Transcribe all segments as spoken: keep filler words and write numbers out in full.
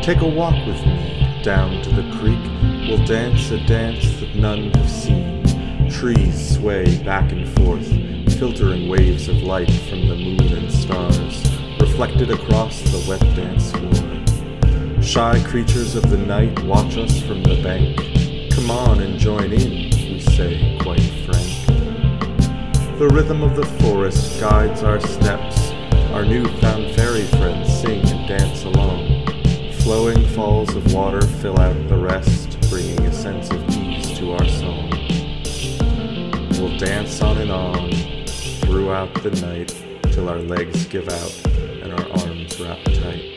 Take a walk with me down to the creek. We'll dance a dance that none have seen. Trees sway back and forth, filtering waves of light from the moon and stars, reflected across the wet dance floor. Shy creatures of the night watch us from the bank. Come on and join in, we say, quite frank. The rhythm of the forest guides our steps. Our newfound fairy friends sing and dance along. Flowing falls of water fill out the rest, bringing a sense of ease to our song. We'll dance on and on throughout the night till our legs give out and our arms wrap tight.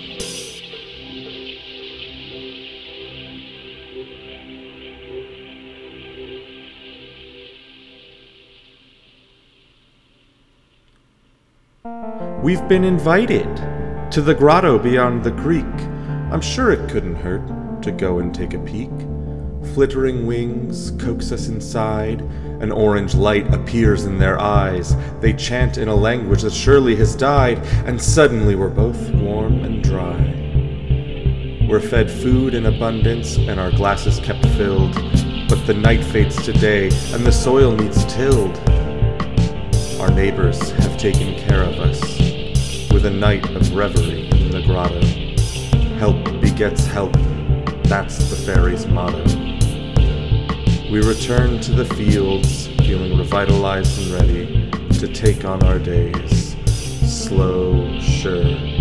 We've been invited to the grotto beyond the creek. I'm sure it couldn't hurt to go and take a peek. Flittering wings coax us inside. An orange light appears in their eyes. They chant in a language that surely has died, and suddenly we're both warm and dry. We're fed food in abundance and our glasses kept filled, but the night fades today and the soil needs tilled. Our neighbors have taken care of us with a night of reverie in the grotto. Help begets help, that's the fairies' motto. We return to the fields, feeling revitalized and ready to take on our days. Slow, sure,